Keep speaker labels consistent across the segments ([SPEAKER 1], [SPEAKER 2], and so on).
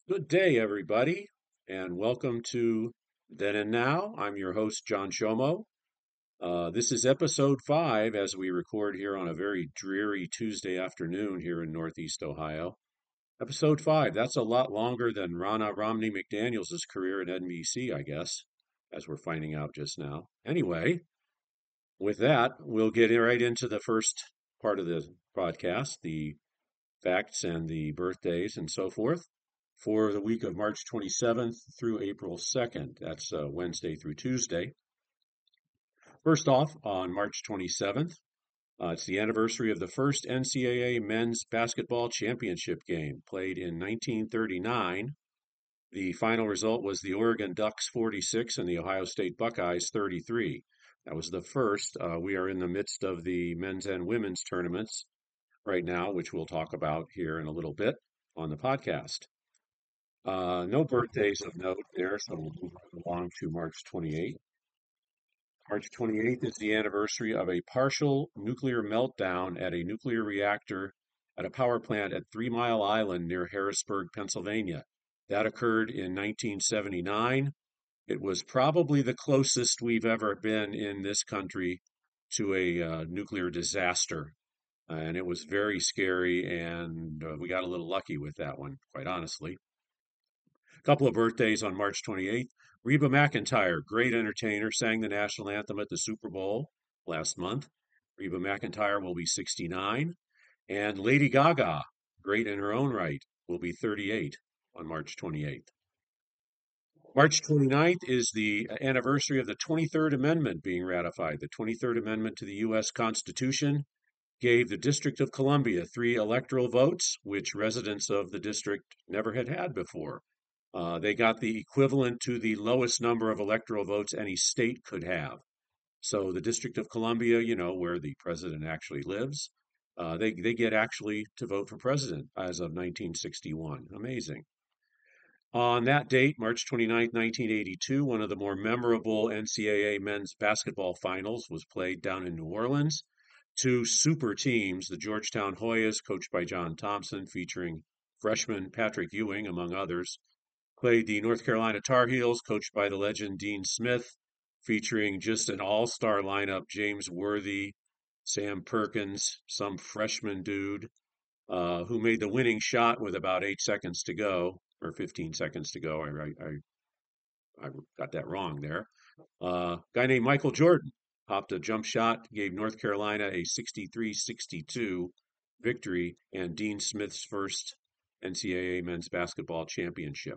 [SPEAKER 1] Good day, everybody, and welcome to Then and Now. I'm your host, John Shomo. This is episode 5 as we record here on a very dreary Tuesday afternoon here in Northeast Ohio. Episode 5, that's a lot longer than Ronna Romney McDaniels' career at NBC, I guess, as we're finding out just now. Anyway, with that, we'll get right into the first part of the podcast, the facts and the birthdays and so forth for the week of March 27th through April 2nd. That's Wednesday through Tuesday. First off, on March 27th, it's the anniversary of the first NCAA men's basketball championship game played in 1939. The final result was the Oregon Ducks 46 and the Ohio State Buckeyes 33. That was the first. We are in the midst of the men's and women's tournaments right now, which we'll talk about here in a little bit on the podcast. No birthdays of note there, so we'll move right along to March 28th. March 28th is the anniversary of a partial nuclear meltdown at a nuclear reactor at a power plant at 3 Mile Island near Harrisburg, Pennsylvania. That occurred in 1979. It was probably the closest we've ever been in this country to a nuclear disaster. And it was very scary, and we got a little lucky with that one, quite honestly. A couple of birthdays on March 28th. Reba McEntire, great entertainer, sang the national anthem at the Super Bowl last month. Reba McEntire will be 69. And Lady Gaga, great in her own right, will be 38 on March 28th. March 29th is the anniversary of the 23rd Amendment being ratified. The 23rd Amendment to the U.S. Constitution gave the District of Columbia 3 electoral votes, which residents of the district never had before. They got the equivalent to the lowest number of electoral votes any state could have. So the District of Columbia, where the president actually lives, they get actually to vote for president as of 1961. Amazing. On that date, March 29th, 1982, one of the more memorable NCAA men's basketball finals was played down in New Orleans. Two super teams, the Georgetown Hoyas, coached by John Thompson, featuring freshman Patrick Ewing, among others, played the North Carolina Tar Heels, coached by the legend Dean Smith, featuring just an all-star lineup, James Worthy, Sam Perkins, some freshman dude, who made the winning shot with about 8 seconds to go, or 15 seconds to go. I got that wrong there. Guy named Michael Jordan popped a jump shot, gave North Carolina a 63-62 victory, and Dean Smith's first NCAA men's basketball championship.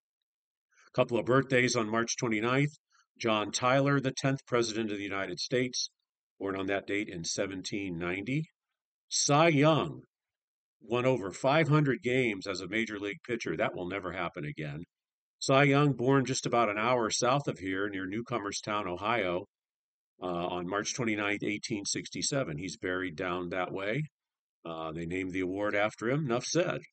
[SPEAKER 1] A couple of birthdays on March 29th. John Tyler, the 10th President of the United States, born on that date in 1790. Cy Young won over 500 games as a major league pitcher. That will never happen again. Cy Young, born just about an hour south of here near Newcomerstown, Ohio, on March 29th, 1867. He's buried down that way. They named the award after him. Enough said.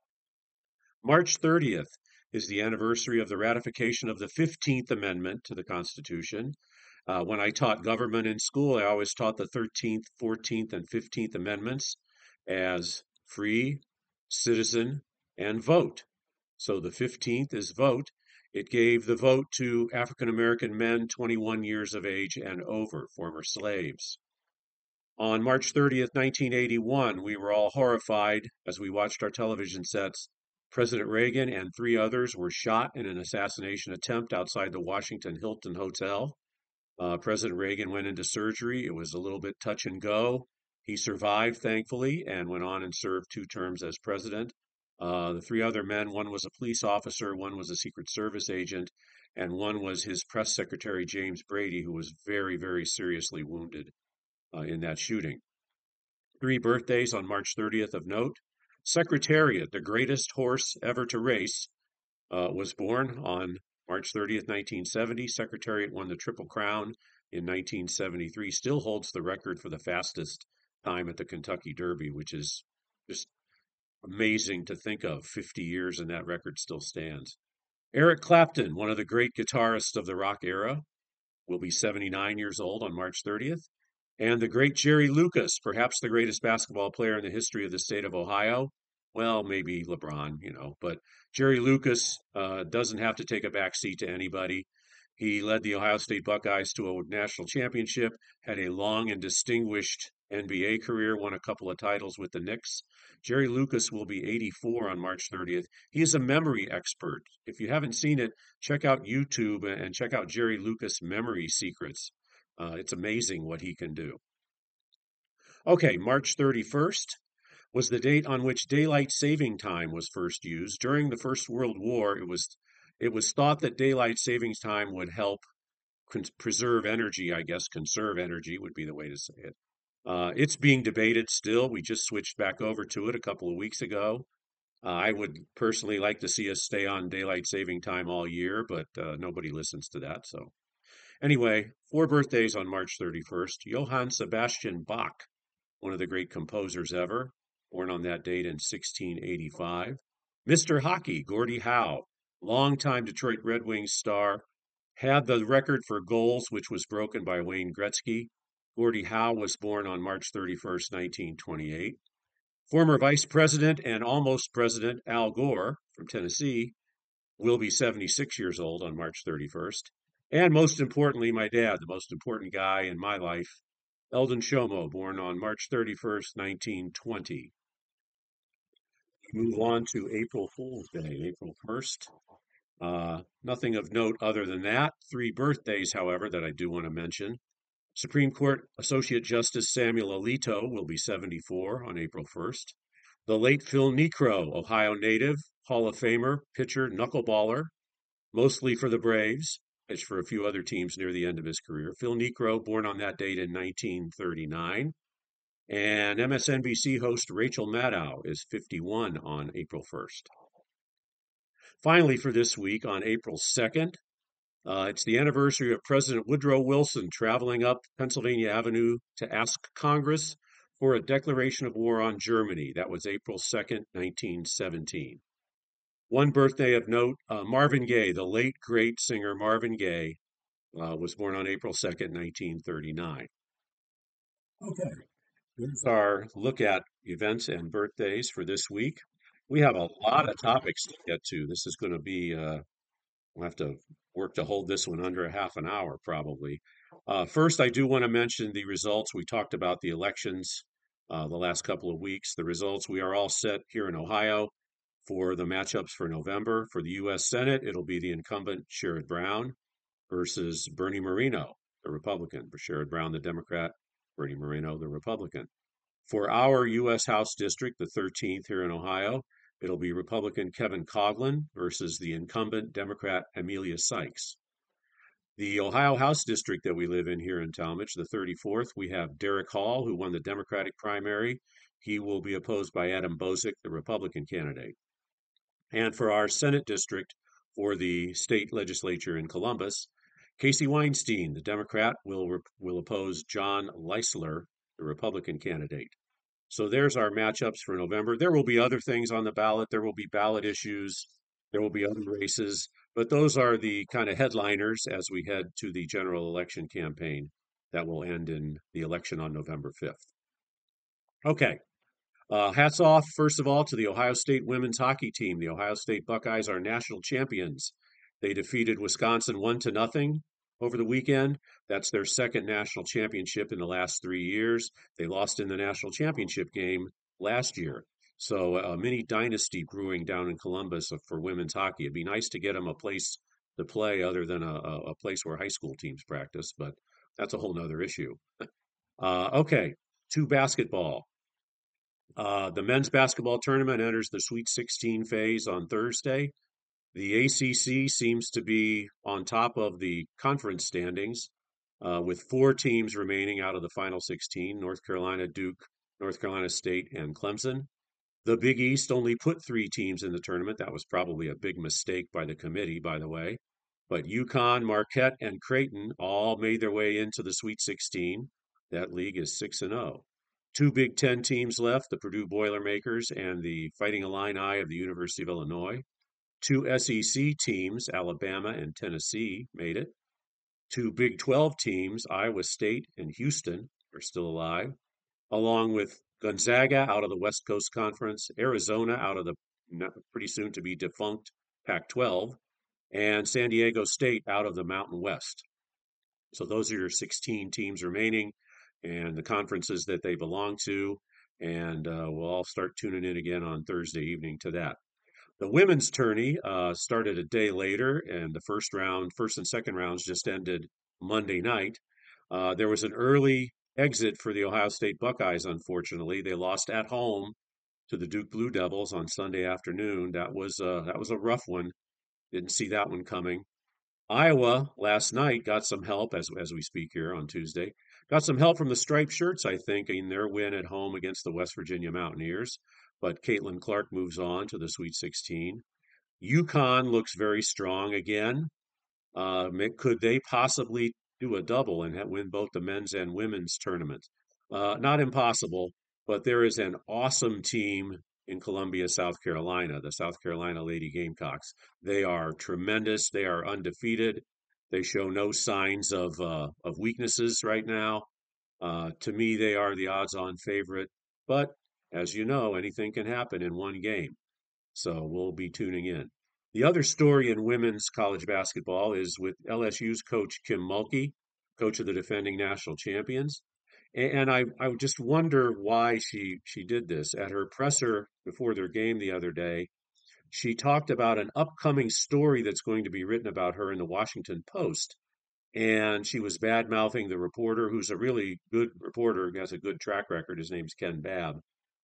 [SPEAKER 1] March 30th is the anniversary of the ratification of the 15th Amendment to the Constitution. When I taught government in school, I always taught the 13th, 14th, and 15th Amendments as free, citizen, and vote. So the 15th is vote. It gave the vote to African American men 21 years of age and over, former slaves. On March 30th, 1981, we were all horrified as we watched our television sets. President Reagan and 3 others were shot in an assassination attempt outside the Washington Hilton Hotel. President Reagan went into surgery. It was a little bit touch and go. He survived, thankfully, and went on and served 2 terms as president. The 3 other men, one was a police officer, one was a Secret Service agent, and one was his press secretary, James Brady, who was very, very seriously wounded in that shooting. 3 birthdays on March 30th of note. Secretariat, the greatest horse ever to race, was born on March 30th, 1970. Secretariat won the Triple Crown in 1973, still holds the record for the fastest time at the Kentucky Derby, which is just amazing to think of. 50 years and that record still stands. Eric Clapton, one of the great guitarists of the rock era, will be 79 years old on March 30th. And the great Jerry Lucas, perhaps the greatest basketball player in the history of the state of Ohio, Well, maybe LeBron, but Jerry Lucas doesn't have to take a back seat to anybody. He led the Ohio State Buckeyes to a national championship, had a long and distinguished NBA career, won a couple of titles with the Knicks. Jerry Lucas will be 84 on March 30th. He is a memory expert. If you haven't seen it, check out YouTube and check out Jerry Lucas Memory Secrets. It's amazing what he can do. Okay, March 31st was the date on which daylight saving time was first used. During the First World War, it was thought that daylight savings time would help preserve energy, I guess conserve energy would be the way to say it. It's being debated still. We just switched back over to it a couple of weeks ago. I would personally like to see us stay on daylight saving time all year, but nobody listens to that. So, anyway, four birthdays on March 31st. Johann Sebastian Bach, one of the great composers ever, born on that date in 1685. Mr. Hockey, Gordie Howe, longtime Detroit Red Wings star, had the record for goals, which was broken by Wayne Gretzky. Gordie Howe was born on March 31st, 1928. Former Vice President and almost President Al Gore from Tennessee will be 76 years old on March 31st. And most importantly, my dad, the most important guy in my life, Eldon Shomo, born on March 31st, 1920. Move on to April Fool's Day, April 1st. Nothing of note other than that. Three birthdays, however, that I do want to mention. Supreme Court Associate Justice Samuel Alito will be 74 on April 1st. The late Phil Niekro, Ohio native, Hall of Famer, pitcher, knuckleballer, mostly for the Braves, pitched for a few other teams near the end of his career. Phil Niekro, born on that date in 1939. And MSNBC host Rachel Maddow is 51 on April 1st. Finally, for this week, on April 2nd, it's the anniversary of President Woodrow Wilson traveling up Pennsylvania Avenue to ask Congress for a declaration of war on Germany. That was April 2nd, 1917. One birthday of note, Marvin Gaye, the late great singer Marvin Gaye, was born on April 2nd, 1939. Okay, here's our look at events and birthdays for this week. We have a lot of topics to get to. This is going to be we'll have to work to hold this one under a half an hour, probably. First, I do want to mention the results. We talked about the elections the last couple of weeks. The results, we are all set here in Ohio for the matchups for November. For the U.S. Senate, it'll be the incumbent Sherrod Brown versus Bernie Moreno, the Republican. Sherrod Brown, the Democrat, Bernie Moreno, the Republican. For our U.S. House District, the 13th here in Ohio, it'll be Republican Kevin Coughlin versus the incumbent Democrat Amelia Sykes. The Ohio House District that we live in here in Talmadge, the 34th, we have Derek Hall, who won the Democratic primary. He will be opposed by Adam Bozick, the Republican candidate. And for our Senate district for the state legislature in Columbus, Casey Weinstein, the Democrat, will oppose John Leisler, the Republican candidate. So there's our matchups for November. There will be other things on the ballot. There will be ballot issues. There will be other races, but those are the kind of headliners as we head to the general election campaign that will end in the election on November 5th. Okay. Hats off, first of all, to the Ohio State women's hockey team. The Ohio State Buckeyes are national champions. They defeated Wisconsin 1-0 over the weekend. That's their second national championship in the last 3 years. They lost in the national championship game last year. So a mini dynasty brewing down in Columbus for women's hockey. It'd be nice to get them a place to play other than a place where high school teams practice, but that's a whole nother issue. Okay, to basketball. The men's basketball tournament enters the Sweet 16 phase on Thursday. The ACC seems to be on top of the conference standings with four teams remaining out of the final 16, North Carolina, Duke, North Carolina State, and Clemson. The Big East only put three teams in the tournament. That was probably a big mistake by the committee, by the way. But UConn, Marquette, and Creighton all made their way into the Sweet 16. That league is 6-0. Two Big Ten teams left, the Purdue Boilermakers and the Fighting Illini of the University of Illinois. Two SEC teams, Alabama and Tennessee, made it. Two Big 12 teams, Iowa State and Houston, are still alive, along with Gonzaga out of the West Coast Conference, Arizona out of the pretty soon to be defunct Pac-12, and San Diego State out of the Mountain West. So those are your 16 teams remaining and the conferences that they belong to. And we'll all start tuning in again on Thursday evening to that. The women's tourney started a day later, and the first and second rounds just ended Monday night. There was an early exit for the Ohio State Buckeyes, unfortunately. They lost at home to the Duke Blue Devils on Sunday afternoon. That was a rough one. Didn't see that one coming. Iowa last night got some help as we speak here on Tuesday. Got some help from the striped shirts, I think, in their win at home against the West Virginia Mountaineers. But Caitlin Clark moves on to the Sweet 16. UConn looks very strong again. Could they possibly do a double and win both the men's and women's tournament? Not impossible, but there is an awesome team in Columbia, South Carolina, the South Carolina Lady Gamecocks. They are tremendous. They are undefeated. They show no signs of weaknesses right now. To me, they are the odds-on favorite, but as you know, anything can happen in one game. So we'll be tuning in. The other story in women's college basketball is with LSU's coach Kim Mulkey, coach of the defending national champions. And I just wonder why she did this. At her presser before their game the other day, she talked about an upcoming story that's going to be written about her in the Washington Post. And she was bad mouthing the reporter, who's a really good reporter, has a good track record. His name's Ken Babb,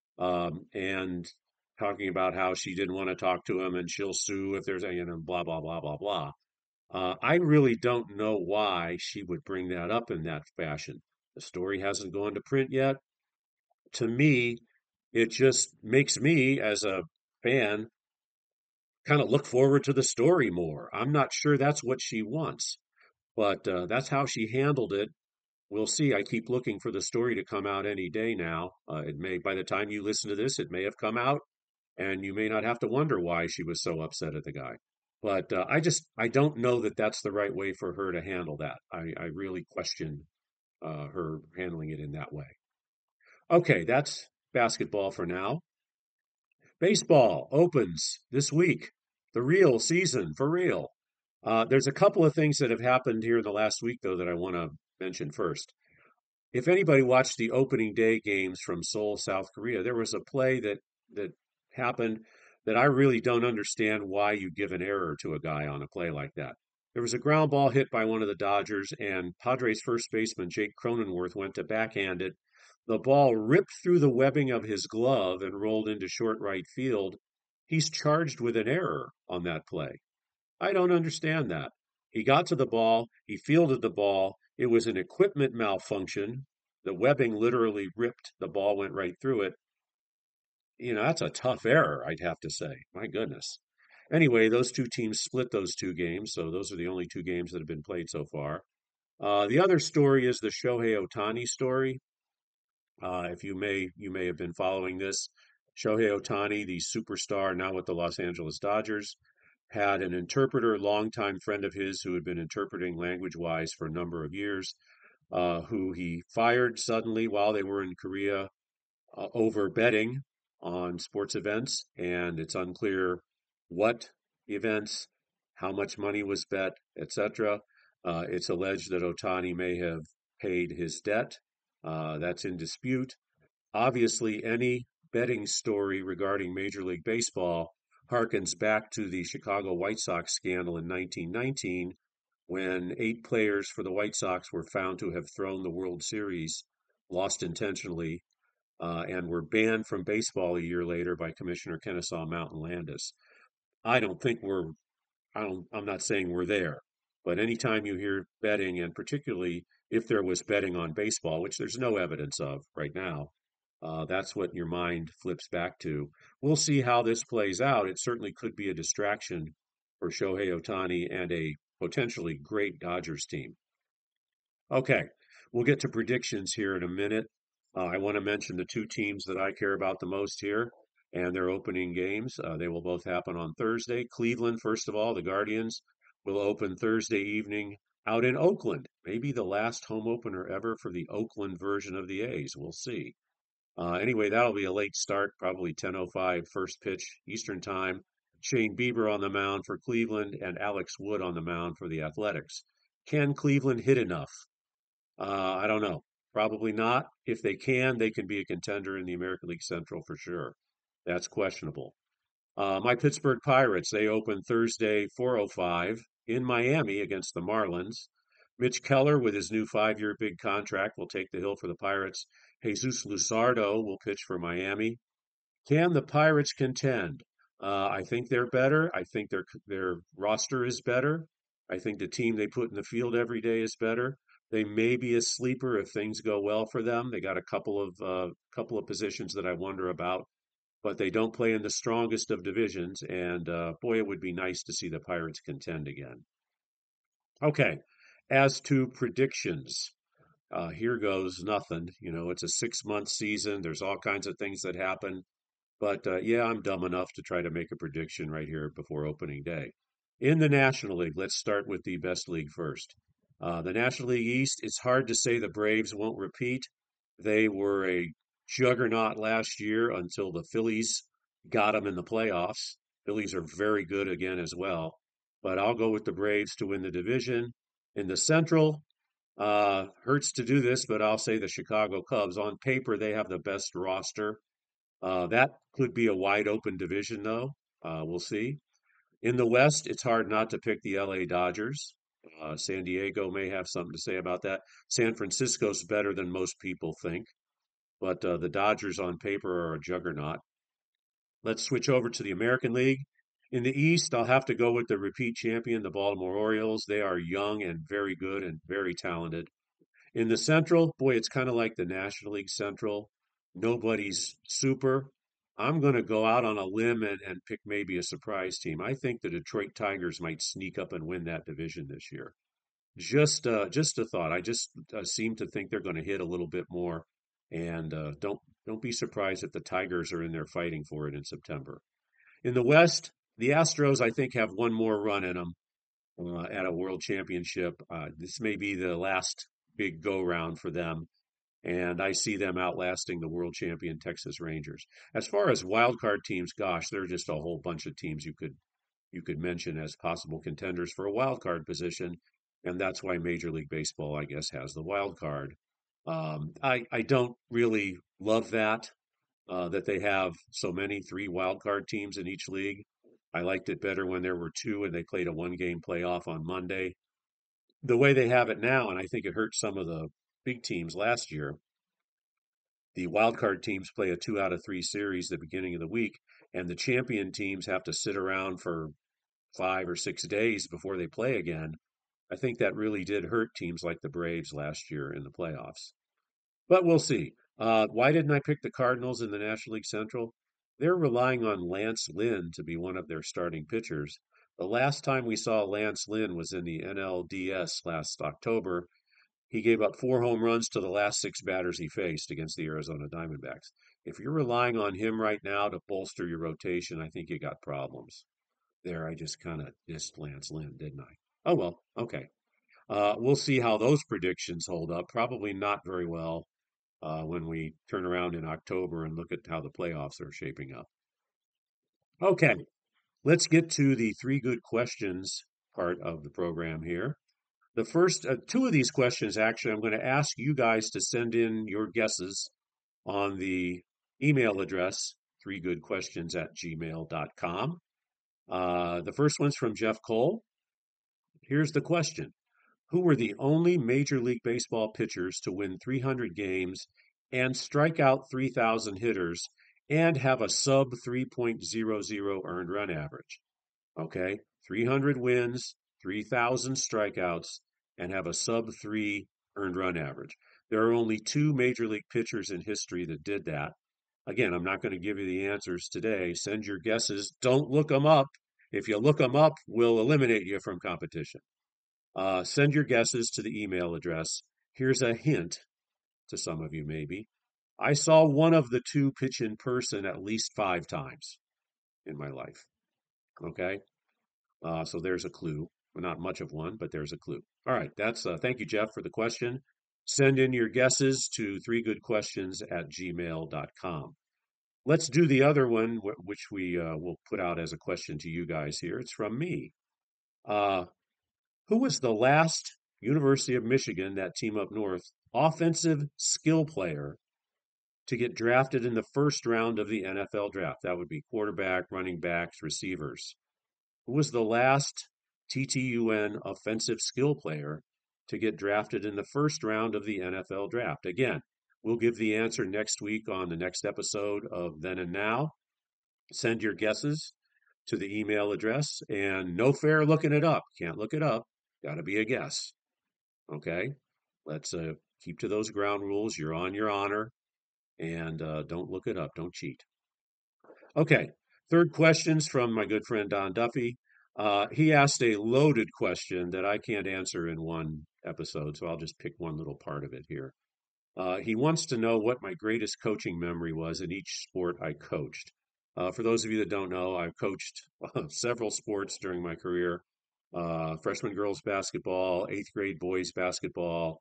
[SPEAKER 1] and talking about how she didn't want to talk to him and she'll sue if there's any, blah, blah, blah, blah, blah. I really don't know why she would bring that up in that fashion. The story hasn't gone to print yet. To me, it just makes me, as a fan, kind of look forward to the story more. I'm not sure that's what she wants, but that's how she handled it. We'll see. I keep looking for the story to come out any day now. It may, by the time you listen to this, it may have come out, and you may not have to wonder why she was so upset at the guy. But I don't know that that's the right way for her to handle that. I really question her handling it in that way. Okay, that's basketball for now. Baseball opens this week, the real season for real. There's a couple of things that have happened here in the last week, though, that I want to mention first. If anybody watched the opening day games from Seoul, South Korea, there was a play that happened that I really don't understand why you give an error to a guy on a play like that. There was a ground ball hit by one of the Dodgers, and Padres first baseman Jake Cronenworth went to backhand it. The ball ripped through the webbing of his glove and rolled into short right field. He's charged with an error on that play. I don't understand that. He got to the ball, he fielded the ball. It was an equipment malfunction. The webbing literally ripped, the ball went right through it. That's a tough error, I'd have to say. My goodness. Anyway, those two teams split those two games, so those are the only two games that have been played so far. The other story is the Shohei Ohtani story. If you may have been following this. Shohei Ohtani, the superstar now with the Los Angeles Dodgers, had an interpreter, longtime friend of his who had been interpreting language wise for a number of years, who he fired suddenly while they were in Korea over betting on sports events. And it's unclear what events, how much money was bet, etc. It's alleged that Ohtani may have paid his debt. That's in dispute. Obviously, any betting story regarding Major League Baseball harkens back to the Chicago White Sox scandal in 1919, when 8 players for the White Sox were found to have thrown the World Series, lost intentionally, and were banned from baseball a year later by Commissioner Kennesaw Mountain Landis. I don't think we're, I'm not saying we're there, but anytime you hear betting, and particularly if there was betting on baseball, which there's no evidence of right now, that's what your mind flips back to. We'll see how this plays out. It certainly could be a distraction for Shohei Ohtani and a potentially great Dodgers team. Okay, we'll get to predictions here in a minute. I want to mention the two teams that I care about the most here and their opening games. They will both happen on Thursday. Cleveland, first of all, the Guardians will open Thursday evening out in Oakland. Maybe the last home opener ever for the Oakland version of the A's. We'll see. Anyway, that'll be a late start, probably 10:05 first pitch Eastern time. Shane Bieber on the mound for Cleveland and Alex Wood on the mound for the Athletics. Can Cleveland hit enough? I don't know. Probably not. If they can be a contender in the American League Central for sure. That's questionable. My Pittsburgh Pirates, they open Thursday, 4:05 in Miami against the Marlins. Mitch Keller, with his new 5-year big contract, will take the hill for the Pirates. Jesus Luzardo will pitch for Miami. Can the Pirates contend? I think they're better. I think their roster is better. I think the team they put in the field every day is better. They may be a sleeper if things go well for them. They got a couple of positions that I wonder about, but they don't play in the strongest of divisions. And boy, it would be nice to see the Pirates contend again. Okay, as to predictions, here goes nothing. You know, it's a 6-month season. There's all kinds of things that happen. But yeah, I'm dumb enough to try to make a prediction right here before opening day. In the National League, let's start with the best league first. The National League East, it's hard to say the Braves won't repeat. They were a juggernaut last year until the Phillies got them in the playoffs. Phillies are very good again as well. But I'll go with the Braves to win the division. In the Central, hurts to do this, but I'll say the Chicago Cubs. On paper, they have the best roster. That could be a wide open division, though. We'll see. In the West, it's hard not to pick the LA Dodgers. San Diego may have something to say about that. San Francisco's better than most people think, but the Dodgers on paper are a juggernaut. Let's switch over to the American League. In the East, I'll have to go with the repeat champion, the Baltimore Orioles. They are young and very good and very talented. In the Central, boy, it's kind of like the National League Central. Nobody's super. I'm going to go out on a limb and pick maybe a surprise team. I think the Detroit Tigers might sneak up and win that division this year. Just a thought. I just seem to think they're going to hit a little bit more, and don't be surprised if the Tigers are in there fighting for it in September. In the West, the Astros I think have one more run in them at a World Championship. This may be the last big go round for them, and I see them outlasting the world champion Texas Rangers. As far as wild card teams, gosh, there are just a whole bunch of teams you could mention as possible contenders for a wild card position, and that's why Major League Baseball, I guess, has the wild card. I don't really love that they have so many 3 wild card teams in each league. I liked it better when there were two and they played a 1-game playoff on Monday. The way they have it now, and I think it hurt some of the big teams last year, the wild card teams play a 2 out of 3 series at the beginning of the week, and the champion teams have to sit around for 5 or 6 days before they play again. I think that really did hurt teams like the Braves last year in the playoffs. But we'll see. Why didn't I pick the Cardinals in the National League Central? They're relying on Lance Lynn to be one of their starting pitchers. The last time we saw Lance Lynn was in the NLDS last October. He gave up 4 home runs to the last 6 batters he faced against the Arizona Diamondbacks. If you're relying on him right now to bolster your rotation, I think you got problems. There, I just kind of dissed Lance Lynn, didn't I? Oh, well, okay. We'll see how those predictions hold up. Probably not very well when we turn around in October and look at how the playoffs are shaping up. Okay, let's get to the 3 good questions part of the program here. The first 2 of these questions, actually, I'm going to ask you guys to send in your guesses on the email address, 3goodquestions@gmail.com. The first one's from Jeff Cole. Here's the question. Who were the only Major League Baseball pitchers to win 300 games and strike out 3,000 hitters and have a sub 3.00 earned run average? Okay, 300 wins, 3,000 strikeouts, and have a sub 3 earned run average. There are only 2 Major League pitchers in history that did that. Again, I'm not going to give you the answers today. Send your guesses. Don't look them up. If you look them up, we'll eliminate you from competition. Send your guesses to the email address. Here's a hint to some of you, maybe. I saw one of the 2 pitch in person at least 5 times in my life. Okay, so there's a clue. Well, not much of one, but there's a clue. All right, that's thank you, Jeff, for the question. Send in your guesses to threegoodquestions@gmail.com. Let's do the other one, which we will put out as a question to you guys here. It's from me. Uh, who was the last University of Michigan, that team up north, offensive skill player to get drafted in the first round of the NFL draft? That would be quarterback, running backs, receivers. Who was the last TTUN offensive skill player to get drafted in the first round of the NFL draft? Again, we'll give the answer next week on the next episode of Then and Now. Send your guesses to the email address, and no fair looking it up. Can't look it up. Got to be a guess. Okay? Let's keep to those ground rules. You're on your honor, and don't look it up. Don't cheat. Okay. Third question's from my good friend Don Duffy. He asked a loaded question that I can't answer in one episode, so I'll just pick one little part of it here. He wants to know what my greatest coaching memory was in each sport I coached. For those of you that don't know, I've coached several sports during my career: freshman girls basketball, eighth grade boys basketball,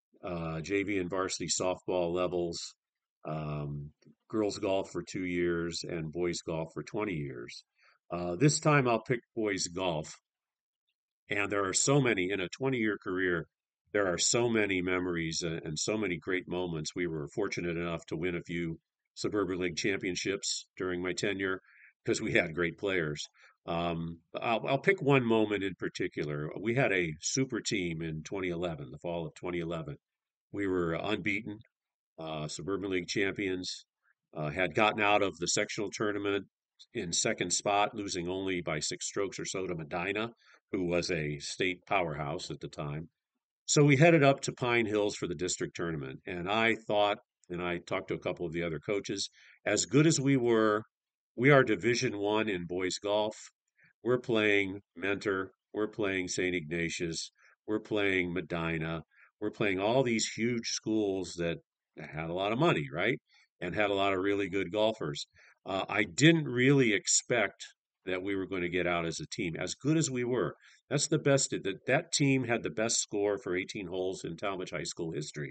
[SPEAKER 1] JV and varsity softball levels, um, girls golf for 2 years, and boys golf for 20 years. This time I'll pick boys golf. And there are so many in a 20-year career. There are so many memories and so many great moments. We were fortunate enough to win a few Suburban League championships during my tenure because we had great players. I'll pick one moment in particular. We had a super team in 2011, the fall of 2011. We were unbeaten, Suburban League champions, had gotten out of the sectional tournament in second spot, losing only by 6 strokes or so to Medina, who was a state powerhouse at the time. So we headed up to Pine Hills for the district tournament. And I thought, and I talked to a couple of the other coaches, as good as we were, we are Division One in boys golf. We're playing Mentor, we're playing St. Ignatius, we're playing Medina, we're playing all these huge schools that had a lot of money, right? And had a lot of really good golfers. I didn't really expect that we were going to get out as a team, as good as we were. That's the best. That team had the best score for 18 holes in Talmadge High School history,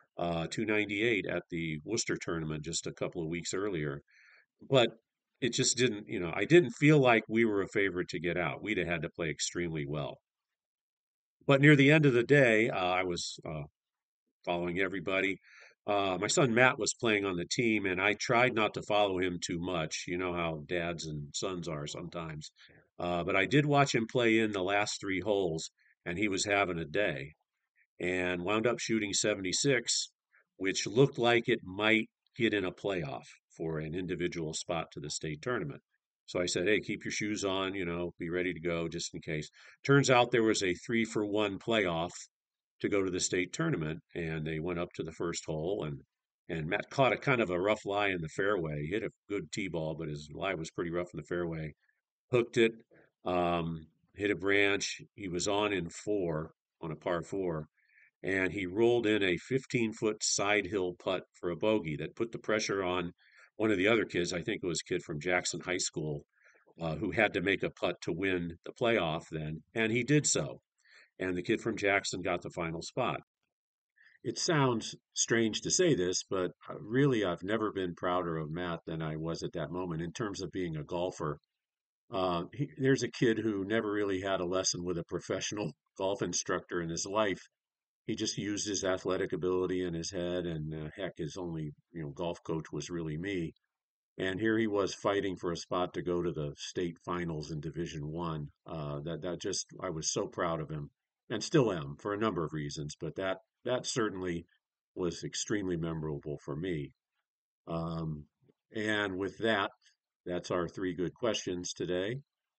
[SPEAKER 1] 298 at the Worcester tournament just a couple of weeks earlier. But it just didn't, I didn't feel like we were a favorite to get out. We'd have had to play extremely well. But near the end of the day, I was following everybody. My son Matt was playing on the team, and I tried not to follow him too much. You know how dads and sons are sometimes. But I did watch him play in the last 3 holes, and he was having a day and wound up shooting 76, which looked like it might get in a playoff for an individual spot to the state tournament. So I said, hey, keep your shoes on, be ready to go just in case. Turns out there was a 3-for-1 playoff to go to the state tournament, and they went up to the first hole, and Matt caught a kind of a rough lie in the fairway. He hit a good tee ball, but his lie was pretty rough in the fairway. Hooked it, hit a branch. He was on in 4 on a par 4, and he rolled in a 15-foot side hill putt for a bogey that put the pressure on one of the other kids. I think it was a kid from Jackson High School, who had to make a putt to win the playoff then, and he did so. And the kid from Jackson got the final spot. It sounds strange to say this, but really, I've never been prouder of Matt than I was at that moment in terms of being a golfer. There's a kid who never really had a lesson with a professional golf instructor in his life. He just used his athletic ability in his head, and heck, his only golf coach was really me. And here he was fighting for a spot to go to the state finals in Division One. That just I was so proud of him, and still am for a number of reasons. But that certainly was extremely memorable for me. Um, and with that, that's our 3 good questions today,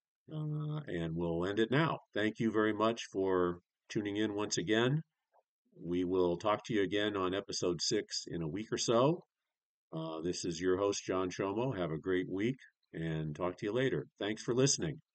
[SPEAKER 1] and we'll end it now. Thank you very much for tuning in once again. We will talk to you again on episode 6 in a week or so. This is your host, John Shomo. Have a great week and talk to you later. Thanks for listening.